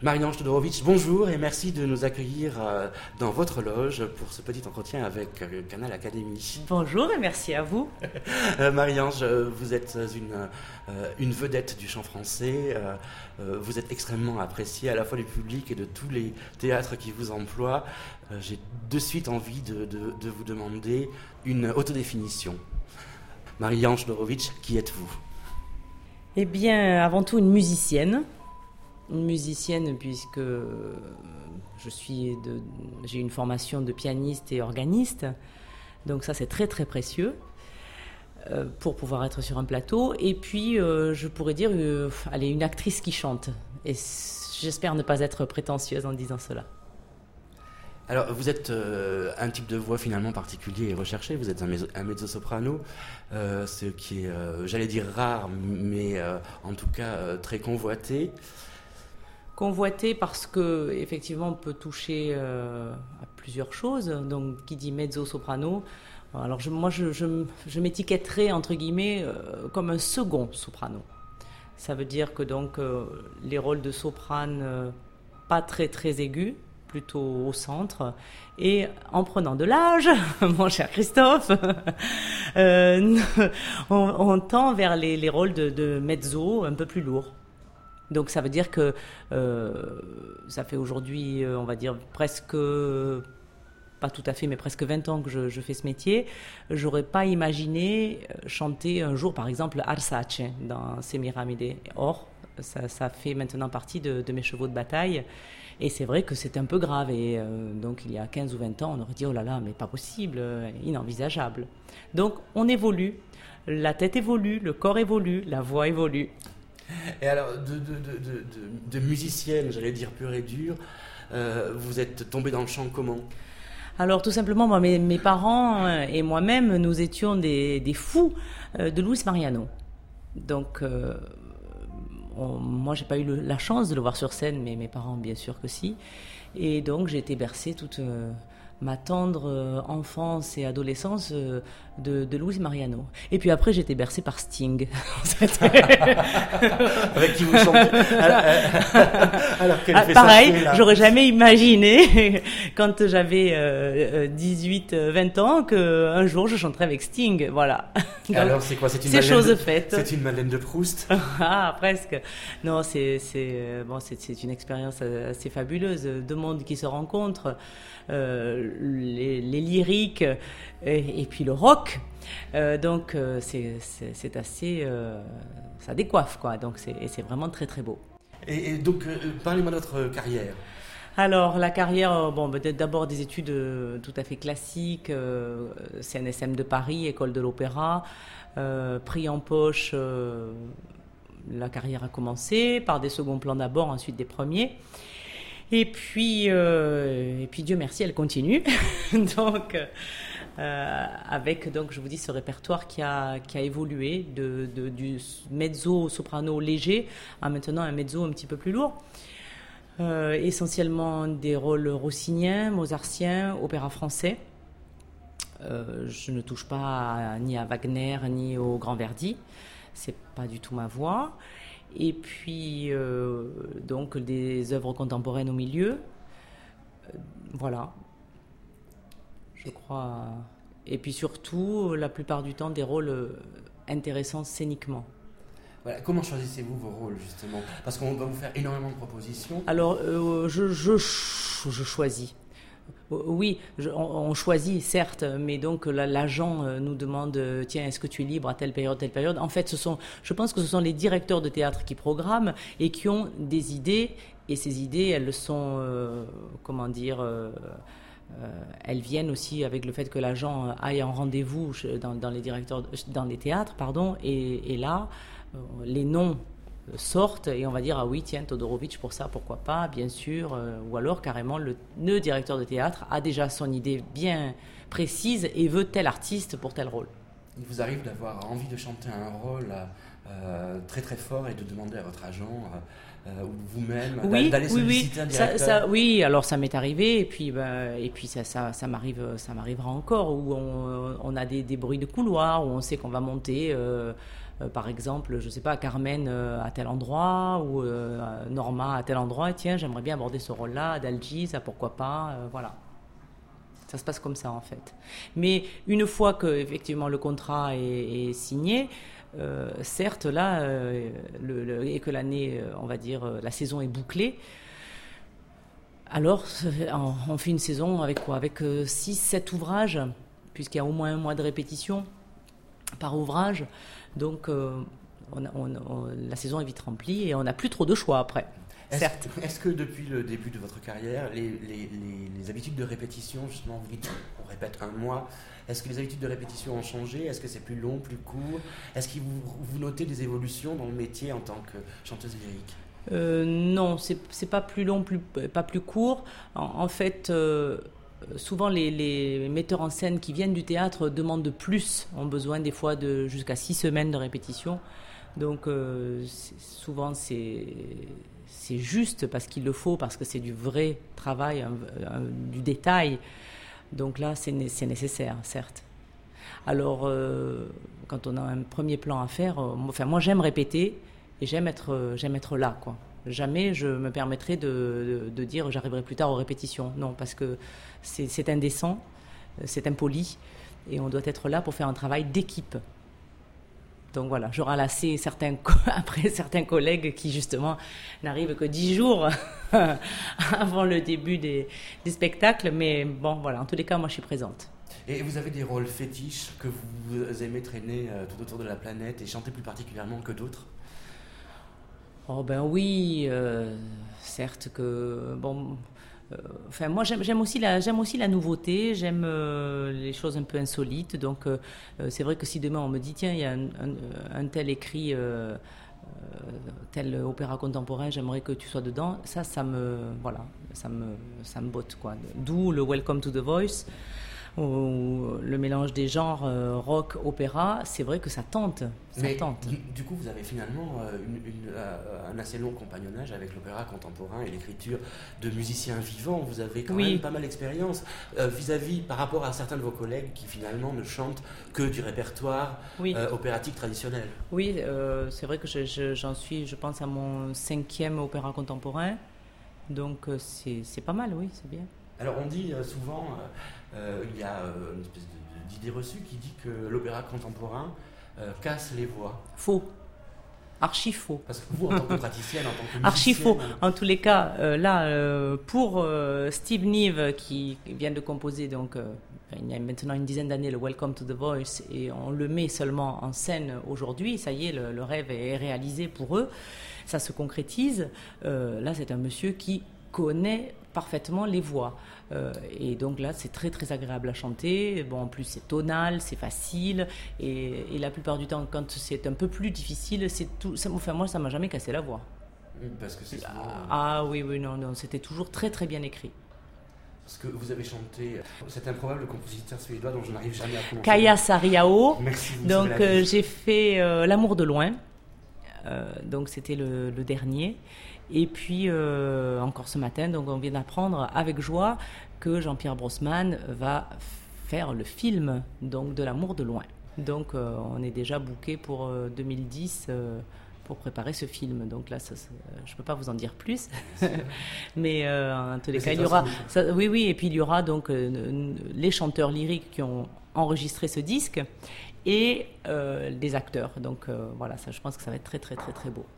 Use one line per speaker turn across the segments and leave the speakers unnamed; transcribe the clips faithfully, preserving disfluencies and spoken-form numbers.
Marie-Ange Todorovic, bonjour et merci de nous accueillir euh, dans votre loge pour ce petit entretien avec euh, Canal Académie.
Bonjour et merci à vous.
euh, Marie-Ange, vous êtes une, euh, une vedette du chant français, euh, euh, vous êtes extrêmement appréciée à la fois du public et de tous les théâtres qui vous emploient. Euh, j'ai de suite envie de, de, de vous demander une autodéfinition. Marie-Ange Todorovic, qui êtes-vous ?
Eh bien, avant tout une musicienne. Une musicienne puisque je suis de, j'ai une formation de pianiste et organiste, donc ça c'est très très précieux euh, pour pouvoir être sur un plateau. Et puis euh, je pourrais dire, euh, allez, une actrice qui chante. Et j'espère ne pas être prétentieuse en disant cela.
Alors, vous êtes euh, un type de voix finalement particulier et recherché. Vous êtes un, mezzo, un mezzo-soprano, euh, ce qui est, euh, j'allais dire rare, mais euh, en tout cas euh, très convoité.
Convoité parce que effectivement on peut toucher euh, à plusieurs choses. Donc qui dit mezzo-soprano, alors je, moi je, je, je m'étiquetterais entre guillemets euh, comme un second soprano. Ça veut dire que donc euh, les rôles de soprane euh, pas très très aigus, plutôt au centre, et en prenant de l'âge, mon cher Christophe, euh, on, on tend vers les, les rôles de, de mezzo un peu plus lourds. Donc ça veut dire que euh, ça fait aujourd'hui, euh, on va dire presque, pas tout à fait, mais presque vingt ans que je, je fais ce métier. J'aurais pas imaginé chanter un jour, par exemple, Arsace dans Semiramide. Or, ça, ça fait maintenant partie de, de mes chevaux de bataille. Et c'est vrai que c'est un peu grave. Et euh, donc, il y a quinze ou vingt ans, on aurait dit, oh là là, mais pas possible, inenvisageable. Donc, on évolue. La tête évolue, le corps évolue, la voix évolue.
Et alors, de, de, de, de, de musicienne, j'allais dire pure et dure, euh, vous êtes tombée dans le chant comment ?
Alors, tout simplement, moi, mes, mes parents et moi-même, nous étions des, des fous de Luis Mariano. Donc, euh, on, moi, j'ai pas eu le, la chance de le voir sur scène, mais mes parents, bien sûr que si. Et donc, j'ai été bercée toute euh, ma tendre euh, enfance et adolescence euh, de, de Luis Mariano. Et puis après, j'ai été bercée par Sting.
Avec qui vous chantez. Alors, quel
ah, pareil, j'aurais jamais imaginé, quand j'avais euh, dix-huit vingt ans, qu'un jour je chanterais avec Sting. Voilà.
Donc, alors, c'est quoi ? C'est une
c'est chose
de,
faite.
C'est une Madeleine de Proust ?
Ah, presque. Non, c'est, c'est, bon, c'est, c'est une expérience assez fabuleuse. Deux mondes qui se rencontrent. Euh, les, les lyriques et, et puis le rock, euh, donc euh, c'est, c'est, c'est assez euh, ça décoiffe quoi, donc c'est, et c'est vraiment très très beau.
Et, et donc euh, parlez-moi de votre carrière.
Alors la carrière, bon, peut-être d'abord des études euh, tout à fait classiques, euh, C N S M de Paris, école de l'opéra, euh, prix en poche, euh, la carrière a commencé par des seconds plans d'abord, ensuite des premiers. Et puis, euh, et puis Dieu merci, elle continue. donc, euh, avec donc je vous dis ce répertoire qui a qui a évolué de, de du mezzo soprano léger à maintenant un mezzo un petit peu plus lourd. Euh, essentiellement des rôles rossiniens, mozartiens, opéra français. Euh, je ne touche pas à, ni à Wagner ni au Grand Verdi. C'est pas du tout ma voix. Et puis, euh, donc, des œuvres contemporaines au milieu. Euh, voilà. Je crois. Et puis surtout, la plupart du temps, des rôles intéressants scéniquement.
Voilà. Comment choisissez-vous vos rôles, justement ? Parce qu'on va vous faire énormément de propositions.
Alors, euh, je, je, je choisis. Oui, je, on, on choisit, certes, mais donc la, l'agent nous demande, tiens, est-ce que tu es libre à telle période, telle période ? En fait, ce sont, je pense que ce sont les directeurs de théâtre qui programment et qui ont des idées, et ces idées, elles sont, euh, comment dire, euh, euh, elles viennent aussi avec le fait que l'agent aille en rendez-vous dans, dans les directeurs, dans les théâtres, pardon, et, et là, euh, les noms sortent et on va dire ah oui tiens Todorovic pour ça pourquoi pas bien sûr euh, ou alors carrément le, le directeur de théâtre a déjà son idée bien précise et veut tel artiste pour tel rôle.
Il vous arrive d'avoir envie de chanter un rôle euh, très très fort et de demander à votre agent euh, ou vous-même
oui,
d'aller
oui,
solliciter
oui.
un directeur.
Ça, ça, oui, alors ça m'est arrivé et puis, ben, et puis ça, ça, ça, m'arrive, ça m'arrivera encore où on, on a des, des bruits de couloir, où on sait qu'on va monter euh, euh, par exemple, je ne sais pas, Carmen euh, à tel endroit ou euh, Norma à tel endroit, et tiens, j'aimerais bien aborder ce rôle-là, Adalgisa, ça pourquoi pas, euh, voilà. Ça se passe comme ça en fait. Mais une fois que effectivement le contrat est, est signé, euh, certes là, euh, le, le, et que l'année, on va dire, la saison est bouclée, alors on, on fait une saison avec quoi? Avec six sept ouvrages, puisqu'il y a au moins un mois de répétition par ouvrage. Donc euh, on, on, on, la saison est vite remplie et on n'a plus trop de choix après.
Est-ce,
certes.
Est-ce que depuis le début de votre carrière, les, les, les, les habitudes de répétition, justement, vous dites on répète un mois, est-ce que les habitudes de répétition ont changé? Est-ce que c'est plus long, plus court? Est-ce que vous, vous notez des évolutions dans le métier en tant que chanteuse lyrique?
euh, Non, c'est, c'est pas plus long, plus, pas plus court. En, en fait, euh, souvent les, les metteurs en scène qui viennent du théâtre demandent de plus, ont besoin des fois de jusqu'à six semaines de répétition. Donc euh, c'est, souvent c'est... c'est juste parce qu'il le faut, parce que c'est du vrai travail, un, un, du détail. Donc là, c'est, c'est nécessaire, certes. Alors, euh, quand on a un premier plan à faire, euh, enfin, moi, j'aime répéter et j'aime être, euh, j'aime être là, quoi. Jamais je me permettrai de, de, de dire j'arriverai plus tard aux répétitions. Non, parce que c'est, c'est indécent, c'est impoli, et on doit être là pour faire un travail d'équipe. Donc voilà, je ralassais certains, après certains collègues qui justement n'arrivent que dix jours avant le début des, des spectacles. Mais bon, voilà, en tous les cas, moi je suis présente.
Et vous avez des rôles fétiches que vous aimez traîner tout autour de la planète et chanter plus particulièrement que d'autres?
Oh ben oui, euh, certes que... bon. Enfin, moi, j'aime, j'aime, aussi la, j'aime aussi la nouveauté, j'aime euh, les choses un peu insolites. Donc, euh, c'est vrai que si demain on me dit, tiens, il y a un, un, un tel écrit, euh, tel opéra contemporain, j'aimerais que tu sois dedans, ça, ça me, voilà, ça me, ça me botte, quoi. D'où le Welcome to the Voice, ou le mélange des genres euh, rock, opéra. C'est vrai que ça tente, ça
Mais
tente.
Du, du coup, vous avez finalement euh, une, une, euh, un assez long compagnonnage avec l'opéra contemporain et l'écriture de musiciens vivants. Vous avez quand
oui.
même pas mal d'expérience euh, vis-à-vis, par rapport à certains de vos collègues qui finalement ne chantent que du répertoire
oui.
euh, opératique traditionnel.
Oui, euh, c'est vrai que je, je, j'en suis, je pense, à mon cinquième opéra contemporain. Donc euh, c'est, c'est pas mal, oui, c'est bien.
Alors on dit euh, souvent, euh, euh, il y a euh, une espèce de, d'idée reçue qui dit que l'opéra contemporain euh, casse les voix.
Faux. Archi faux.
Parce que vous, en tant que praticienne, en tant que musicienne...
Archi faux. En tous les cas, euh, là, euh, pour euh, Steve Nive, qui vient de composer, donc, euh, il y a maintenant une dizaine d'années, le Welcome to the Voice, et on le met seulement en scène aujourd'hui, ça y est, le, le rêve est réalisé pour eux, ça se concrétise. Euh, là, c'est un monsieur qui connaît parfaitement les voix. Euh, et donc là, c'est très très agréable à chanter. Bon, en plus, c'est tonal, c'est facile. Et, et la plupart du temps, quand c'est un peu plus difficile, c'est tout. Ça, enfin, moi, ça m'a jamais cassé la voix.
Parce que c'est souvent...
Ah, ah oui, oui, non, non, c'était toujours très très bien écrit.
Parce que vous avez chanté cet improbable compositeur suédois dont je n'arrive jamais à prononcer.
Kaya Sariao.
Merci. Vous
donc euh, j'ai fait euh, L'amour de loin. Euh, donc c'était le, le dernier. Et puis, euh, encore ce matin, donc on vient d'apprendre avec joie que Jean-Pierre Brossman va faire le film donc, de L'amour de loin. Donc, euh, on est déjà booké pour euh, deux mille dix euh, pour préparer ce film. Donc là, ça, ça, je ne peux pas vous en dire plus. Mais euh, en tous les Mais cas, il y aura... Ça, oui, oui, et puis il y aura donc euh, les chanteurs lyriques qui ont enregistré ce disque et euh, des acteurs. Donc euh, voilà, ça, je pense que ça va être très, très, très, très beau.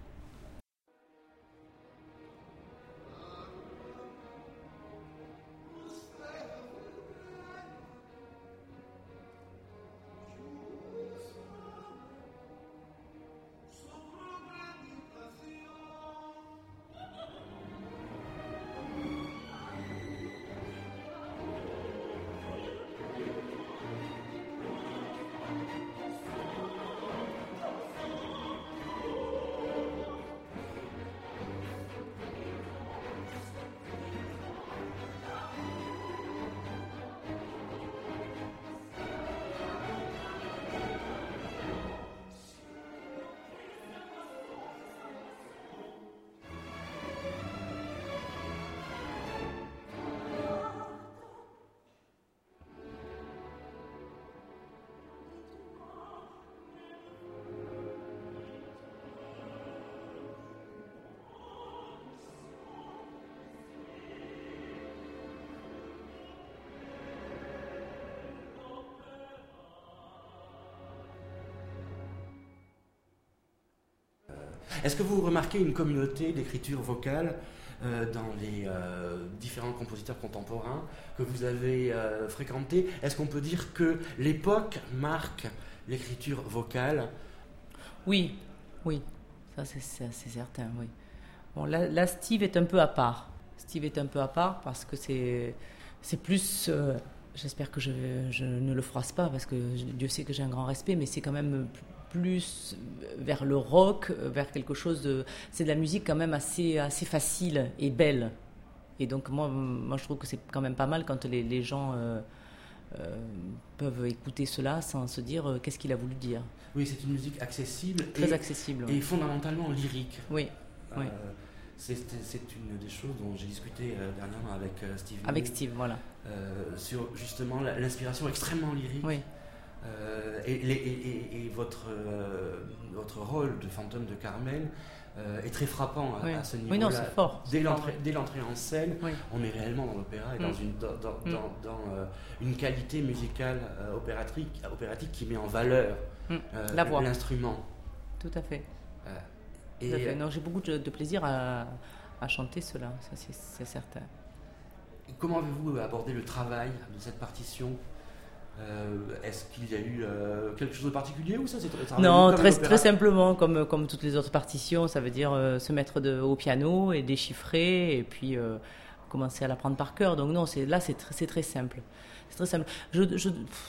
Est-ce que vous remarquez une communauté d'écriture vocale euh, dans les euh, différents compositeurs contemporains que vous avez euh, fréquentés? Est-ce qu'on peut dire que l'époque marque l'écriture vocale?
Oui, oui, ça c'est, c'est, c'est certain, oui. Bon, là, là, Steve est un peu à part. Steve est un peu à part parce que c'est, c'est plus... Euh, j'espère que je, je ne le froisse pas parce que Dieu sait que j'ai un grand respect, mais c'est quand même plus vers le rock, vers quelque chose de... C'est de la musique quand même assez, assez facile et belle. Et donc moi, moi je trouve que c'est quand même pas mal quand les, les gens euh, euh, peuvent écouter cela sans se dire euh, qu'est-ce qu'il a voulu dire.
Oui, c'est une musique accessible.
Très
et,
accessible.
Et
oui.
fondamentalement lyrique.
Oui,
euh,
oui.
C'est, c'est une des choses dont j'ai discuté euh, dernièrement avec euh, Steve.
Avec Steve, voilà.
Euh, sur justement la, l'inspiration extrêmement lyrique.
Oui.
Euh, et, et, et, et votre, euh, votre rôle de fantôme de Carmel euh, est très frappant à,
oui.
à ce niveau-là.
Oui, non, c'est fort.
Dès,
c'est
l'entrée,
fort,
dès l'entrée en scène,
oui.
on est réellement dans l'opéra et
mm.
dans, une, dans, dans,
mm.
dans, dans euh, une qualité musicale euh, opératique, opératique qui met en valeur
mm.
euh,
la voix.
L'instrument.
Tout à fait.
Euh,
et Tout à fait. Non, j'ai beaucoup de, de plaisir à, à chanter cela, ça c'est, c'est certain.
Comment avez-vous abordé le travail de cette partition? Euh, est-ce qu'il y a eu euh, quelque chose de particulier ou ça c'est très
Non, très, très simplement, comme, comme toutes les autres partitions, ça veut dire euh, se mettre de, au piano et déchiffrer et puis euh, commencer à l'apprendre par cœur. Donc non, c'est, là c'est, tr- c'est très simple. C'est très simple. Je, je,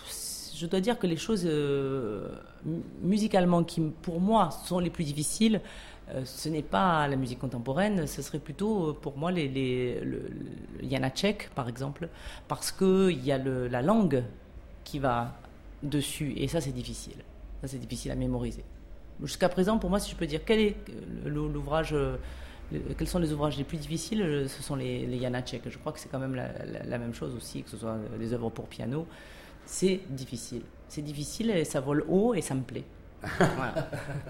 je dois dire que les choses euh, musicalement qui pour moi sont les plus difficiles, euh, ce n'est pas la musique contemporaine, ce serait plutôt pour moi les, les, le, le Janáček par exemple, parce qu'il y a le, la langue qui va dessus, et ça c'est difficile, ça c'est difficile à mémoriser. Jusqu'à présent, pour moi, si je peux dire quel est l'ouvrage, le, quels sont les ouvrages les plus difficiles, ce sont les, les Janáček. Je crois que c'est quand même la, la, la même chose aussi, que ce soit des œuvres pour piano, c'est difficile. C'est difficile et ça vole haut et ça me plaît. Voilà.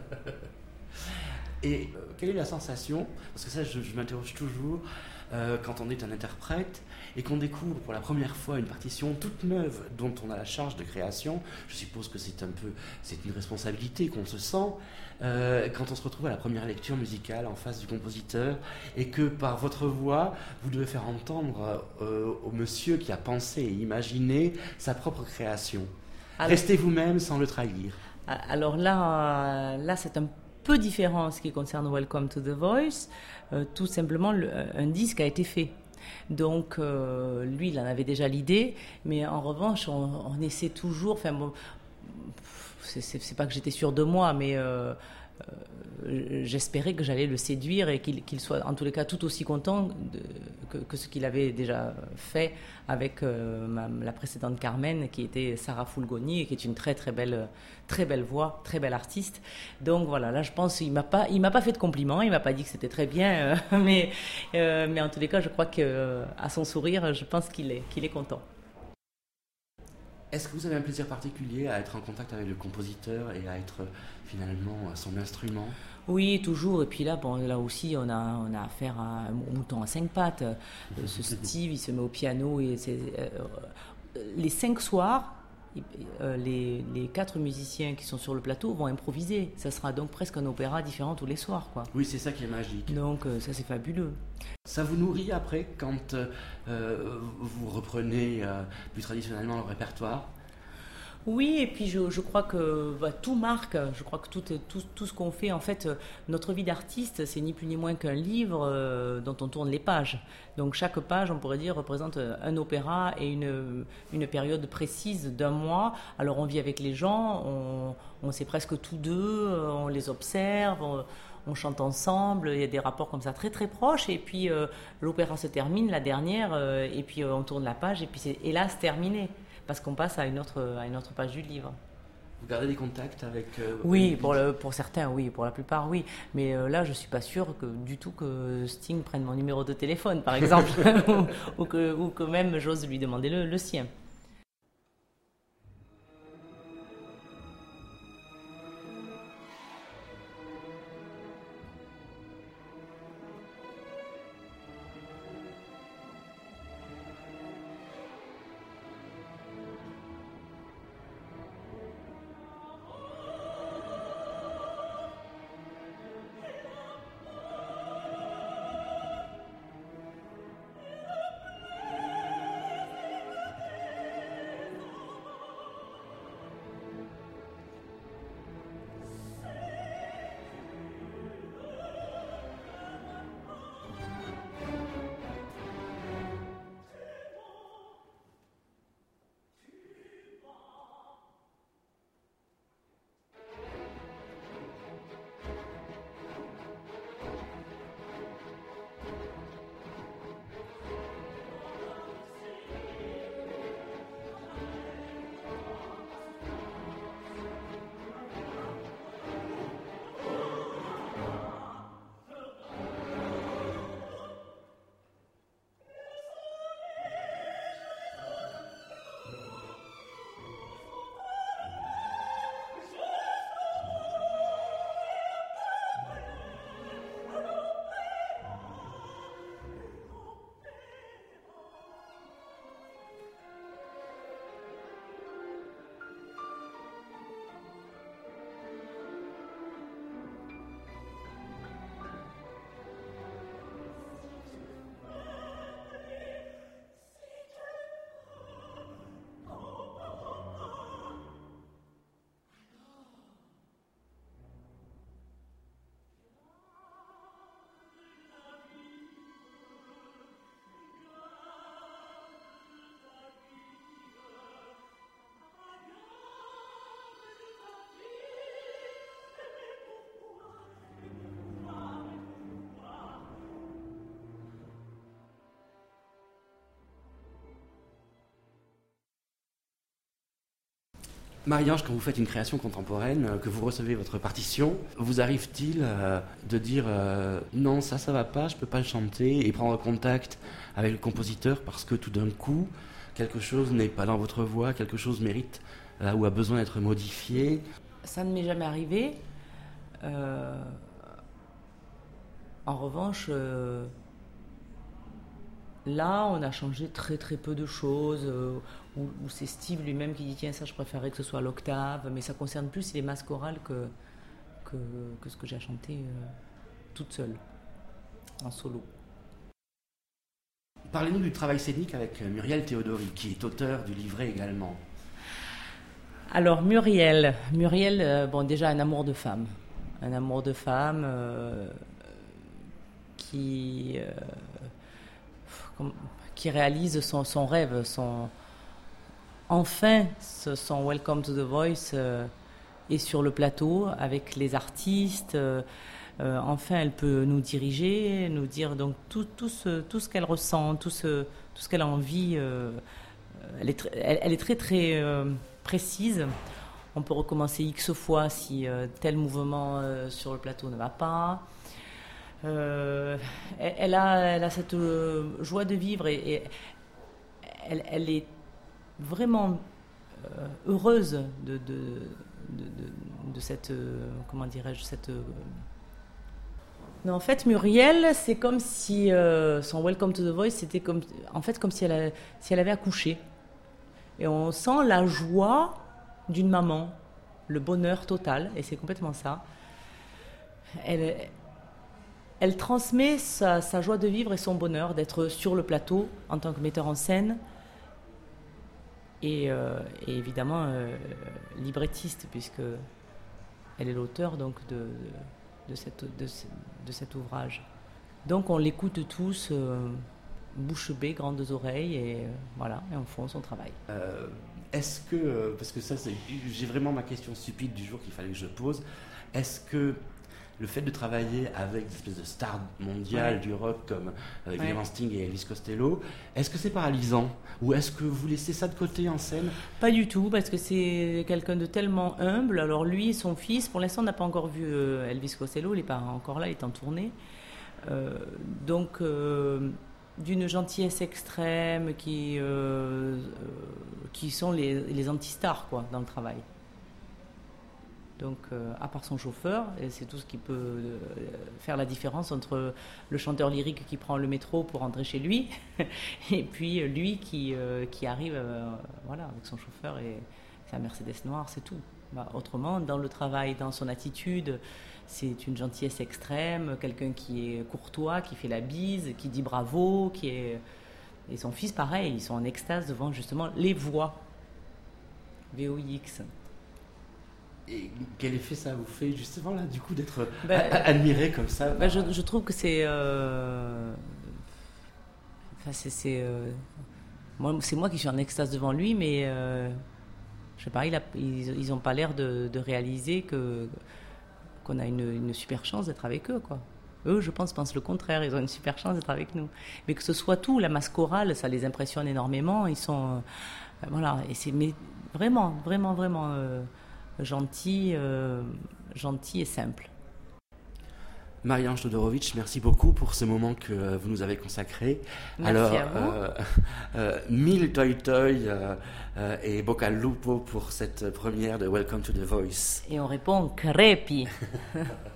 Et euh, quelle est la sensation, parce que ça je, je m'interroge toujours, euh, quand on est un interprète et qu'on découvre pour la première fois une partition toute neuve dont on a la charge de création, je suppose que c'est un peu, c'est une responsabilité qu'on se sent, euh, quand on se retrouve à la première lecture musicale en face du compositeur et que par votre voix, vous devez faire entendre euh, au monsieur qui a pensé et imaginé sa propre création. Alors, restez vous-même sans le trahir.
Alors là, là c'est un peu différent en ce qui concerne Welcome to the Voice. Euh, tout simplement, le, un disque a été fait. Donc, euh, lui, il en avait déjà l'idée, mais en revanche, on, on essaie toujours. Enfin, bon, c'est, c'est, c'est pas que j'étais sûre de moi, mais euh, euh, j'espérais que j'allais le séduire et qu'il, qu'il soit, en tous les cas, tout aussi content de, que, que ce qu'il avait déjà fait avec euh, ma, la précédente Carmen, qui était Sarah Fulgoni, et qui est une très très belle, très belle voix, très belle artiste. Donc voilà, là je pense qu'il m'a pas, il m'a pas fait de compliments, il m'a pas dit que c'était très bien, euh, mais euh, mais en tous les cas, je crois que euh, à son sourire, je pense qu'il est qu'il est content.
Est-ce que vous avez un plaisir particulier à être en contact avec le compositeur et à être finalement son instrument?
Oui, toujours. Et puis là, bon, là aussi, on a, on a affaire à un mouton à cinq pattes. Ce Steve, il se met au piano. Et c'est, euh, les cinq soirs, euh, les, les quatre musiciens qui sont sur le plateau vont improviser. Ça sera donc presque un opéra différent tous les soirs, quoi.
Oui, c'est ça qui est magique.
Donc euh, ça, c'est fabuleux.
Ça vous nourrit après quand euh, vous reprenez euh, plus traditionnellement le répertoire?
Oui, et puis je, je crois que bah, tout marque. Je crois que tout, tout, tout ce qu'on fait, en fait, notre vie d'artiste, c'est ni plus ni moins qu'un livre euh, dont on tourne les pages. Donc chaque page, on pourrait dire, représente un opéra et une, une période précise d'un mois. Alors on vit avec les gens, on, on sait presque tous deux, on les observe, on, on chante ensemble, il y a des rapports comme ça très très proches. Et puis euh, l'opéra se termine, la dernière, euh, et puis euh, on tourne la page, et puis c'est hélas terminé. Parce qu'on passe à une autre, à une autre page du livre.
Vous gardez des contacts avec... Euh,
oui, pour, le, pour certains, oui. Pour la plupart, oui. Mais euh, là, je ne suis pas sûre que, du tout que Sting prenne mon numéro de téléphone, par exemple. ou, ou, que, ou que même j'ose lui demander le, le sien.
Marie-Ange, quand vous faites une création contemporaine, euh, que vous recevez votre partition, vous arrive-t-il euh, de dire euh, non, ça, ça va pas, je peux pas le chanter, et prendre contact avec le compositeur parce que tout d'un coup, quelque chose n'est pas dans votre voix, quelque chose mérite euh, ou a besoin d'être modifié?
Ça ne m'est jamais arrivé. Euh, en revanche, euh, là, on a changé très très peu de choses. Euh, où, où c'est Steve lui-même qui dit tiens, ça, je préférerais que ce soit l'octave, mais ça concerne plus les masses chorales que, que, que ce que j'ai chanté euh, toute seule, en solo.
Parlez-nous du travail scénique avec Muriel Théodori, qui est auteur du livret également.
Alors Muriel, Muriel, euh, bon déjà un amour de femme, un amour de femme euh, qui euh, qui réalise son, son rêve, son enfin son Welcome to the Voice euh, est sur le plateau avec les artistes. Euh, euh, enfin, elle peut nous diriger, nous dire donc tout, tout ce tout ce qu'elle ressent, tout ce tout ce qu'elle a envie. Euh, elle est tr- elle, elle est très très euh, précise. On peut recommencer X fois si euh, tel mouvement euh, sur le plateau ne va pas. Euh, elle, elle, a, elle a cette euh, joie de vivre et, et elle, elle est vraiment euh, heureuse de, de, de, de, de cette, euh, comment dirais-je, cette... Euh... Non, en fait, Muriel, c'est comme si euh, son Welcome to the Voice, c'était comme, en fait, comme si elle, a, si elle avait accouché. Et on sent la joie d'une maman, le bonheur total, et c'est complètement ça. Elle, elle transmet sa, sa joie de vivre et son bonheur d'être sur le plateau en tant que metteur en scène et, euh, et évidemment euh, librettiste, puisque elle est l'auteur donc de, de, de, cette, de, de cet ouvrage. Donc on l'écoute tous euh, bouche bée, grandes oreilles, et euh, voilà, et on fait son travail.
Euh, est-ce que, parce que ça, c'est, j'ai vraiment ma question stupide du jour qu'il fallait que je pose, est-ce que le fait de travailler avec des espèces de stars mondiales ouais. du rock comme euh, Glenn ouais. Sting et Elvis Costello, est-ce que c'est paralysant ou est-ce que vous laissez ça de côté en scène?
Pas du tout, parce que c'est quelqu'un de tellement humble. Alors lui, son fils, pour l'instant, on n'a pas encore vu euh, Elvis Costello, il n'est pas encore là, il est en tournée. Euh, donc, euh, d'une gentillesse extrême qui, euh, qui sont les, les anti-stars quoi, dans le travail. Donc, euh, à part son chauffeur, et c'est tout ce qui peut euh, faire la différence entre le chanteur lyrique qui prend le métro pour rentrer chez lui et puis lui qui, euh, qui arrive euh, voilà, avec son chauffeur et sa Mercedes noire, c'est tout. Bah, autrement, dans le travail, dans son attitude, c'est une gentillesse extrême, quelqu'un qui est courtois, qui fait la bise, qui dit bravo, qui est... Et son fils, pareil, ils sont en extase devant justement les voix. V O I X.
Et quel effet ça vous fait justement là du coup d'être ben, a- admiré comme ça?
Ben je, je trouve que c'est, euh... enfin c'est, c'est euh... moi, c'est moi qui suis en extase devant lui, mais euh... je sais pas, il a, ils, ils ont pas l'air de, de réaliser que qu'on a une, une super chance d'être avec eux quoi. Eux, je pense, pensent le contraire. Ils ont une super chance d'être avec nous. Mais que ce soit tout, la masse chorale, ça les impressionne énormément. Ils sont, euh, voilà, et c'est mais vraiment, vraiment, vraiment. Euh... gentil, euh, gentil et simple.
Marie-Ange Todorovic, merci beaucoup pour ce moment que vous nous avez consacré.
Merci
Alors,
à vous.
Euh, euh, mille toi toi euh, euh, et bocca al lupo pour cette première de Welcome to the Voice.
Et on répond crepi.